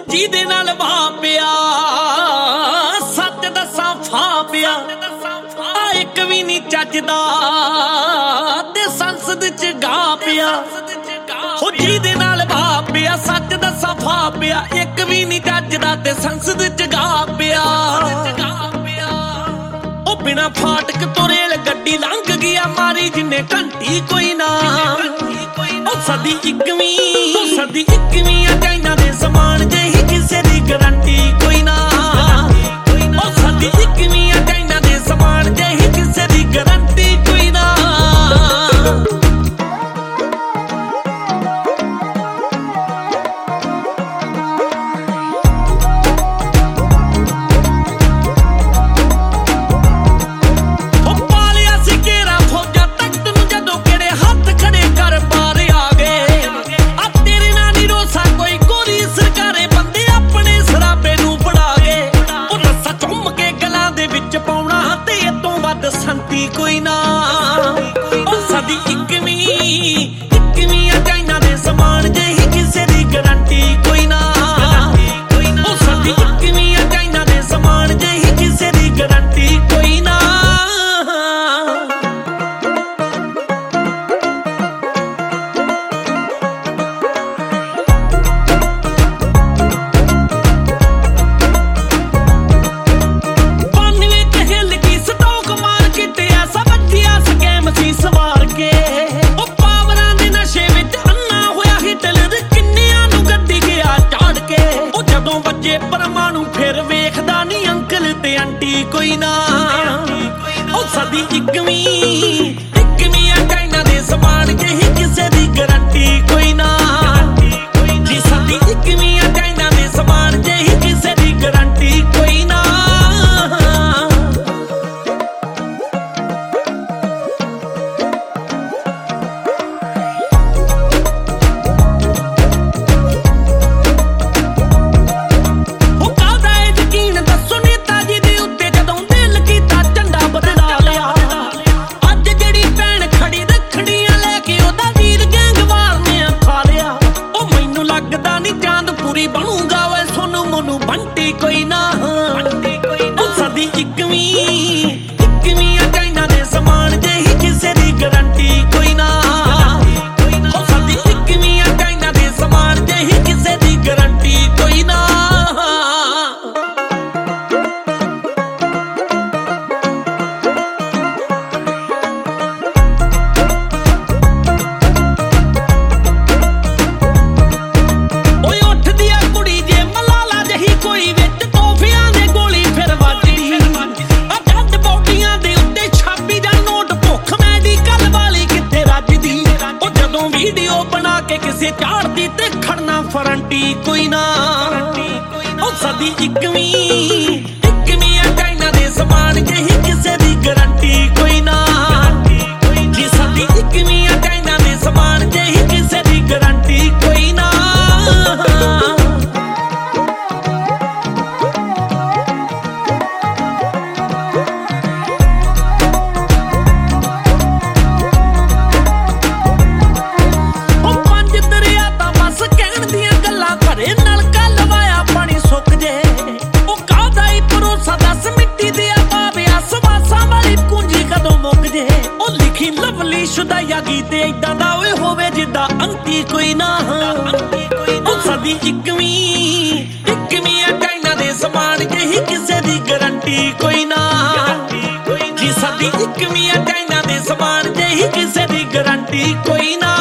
ਜਿਹਦੇ ਨਾਲ ਵਾਹ ਪਿਆ ਸੱਚ ਦੱਸਾਂ ਫਾਹ ਪਿਆ ਆ ਇੱਕ ਵੀ ਨਹੀਂ ਚੱਜਦਾ ਤੇ ਸੰਸਦ ਚ ਗਾ ਪਿਆ ਹੋ ਜਿਹਦੇ ਨਾਲ ਵਾਹ ਪਿਆ ਸੱਚ ਦੱਸਾਂ ਫਾਹ ਪਿਆ ਇੱਕ ਵੀ ਨਹੀਂ ਚੱਜਦਾ ਤੇ ਸੰਸਦ ਚ ਗਾ ਪਿਆ ਉਹ ਬਿਨਾ ਫਾਟਕ ਤੋਂ ਰੇਲ ਗੱਡੀ ਲੰਘ ਗਿਆ ਮਾਰੀ ਜਿੰਨੇ ਘੰਟੀ ਕੋਈ ਨਾ ਉਹ ਸਦੀ ਇੱਕਵੀਂ ਆ ਚਾਈਨਾ ਦੇ ਸਮਾਨ ਜਿਹੀ ਕਿਸੇ ਦੀ ਗਰੰਟੀ ਕੋਈ ਨਾ ਉਹ ਸਦੀ ਇੱਕਵੀਂ ਆ ਚਾਈਨਾ ਦੇ ਸਮਾਨ ਜਿਹੀ ਕਿਸੇ ਦੀ ਗਰੰਟੀ ਕੋਈ ਨਾ ਸੰਤੀ ਕੋਈ ਨਾ ਉਹ ਸਦੀ ਇੱਕਵੀਂ ਆ ਚਾਈਨਾ ਦੇ ਸਮਾਨ ਜਿਹੀ ਕਿਸੇ ਦੀ ਗਰੰਟੀ ਕੋਈ ਨਾ ਉਹ ਸਦੀ ਇੱਕਵੀਂ ਆ ਚਾਈਨਾ ਦੇ ਸਮਾਨ ਜਿਹੀ ਕਿਸੇ ਦੀ ਗਰੰਟੀ ਕੋਈ ਨਾ ਪਰਮਾਣੂ ਫਿਰ ਵੇਖਦਾ ਨੀ ਅੰਕਲ ਤੇ ਆਂਟੀ ਕੋਈ ਨਾ ਉਹ ਸਦੀ ਇੱਕਵੀਂ ਆ ਚਾਈਨਾ ਦੇ ਸਮਾਨ ਜਿਹੀ ਕਿਸੇ ਦੀ ਗਰੰਟੀ ਕੋਈ ਨਾ ਜੀ ਸਦੀ ਇੱਕਵੀਂ ਆ ਚਾਈਨਾ ਦੇ ਸਮਾਨ ਜਿਹੀ ਕਿਸੇ ਦੀ ਗਰੰਟੀ ਕੋਈ ਨਾ ਬਣੂਗਾ ਵੇ ਸੋਨੂੰ ਮੋਨੂੰ ਬੰਟੀ ਕੋਈ ਨਾ ਉਹ ਸਦੀ ਇੱਕਵੀਂ ਆ ਚਾਈਨਾ ਦੇ ਸਮਾਨ ਜਿਹੀ ਕਿਸੇ ਦੀ ਗਰੰਟੀ ਕੋਈ ਨਾ ਉਹ ਸਦੀ ਇੱਕਵੀਂ ਆ ਚਾਈਨਾ ਦੇ ਸਮਾਨ ਜਿਹੀ ਕਿਸੇ ਦੀ ਗਰੰਟੀ ਕੋਈ ਨਾ ਵੀਡੀਓ ਬਣਾ ਕੇ ਕਿਸੇ ਝਾੜਦੀ ਤੇ ਖੜਨਾ ਫਰੰਟੀ ਕੋਈ ਨਾ ਉਹ ਸਦੀ ਇੱਕਵੀਂ ਆ ਚਾਈਨਾ ਦੇ ਸਮਾਨ ਜਿਹੀ ਕਿਸੇ ਦੀ ਗਰੰਟੀ ਕੋਈ ਨਾ ਜੀ ਸਦੀ ਇੱਕਵੀਂ ਆ ਚਾਈਨਾ ਦੇ ਸਮਾਨ ਜਿਹੀ ਕਿਸੇ ਦੀ ਗਰੰਟੀ ਕੋਈ ਨਾ ਸ਼ੁਦਾਇਆ ਗੀਤੇ ਏਦਾਂ ਦਾ ਓਏ ਹੋਵੇ ਜਿੱਦਾਂ ਅੰਤੀ ਕੋਈ ਨਾ ਉਹ ਸਦੀ ਇੱਕਵੀਂ ਆ ਚਾਈਨਾ ਦੇ ਸਮਾਨ ਜਿਹੀ ਕਿਸੇ ਦੀ ਗਰੰਟੀ ਕੋਈ ਨਾ ਜੀ ਸਦੀ ਇੱਕਵੀਂ ਆ ਚਾਈਨਾ ਦੇ ਸਮਾਨ ਜਿਹੀ ਕਿਸੇ ਦੀ ਗਰੰਟੀ ਕੋਈ ਨਾ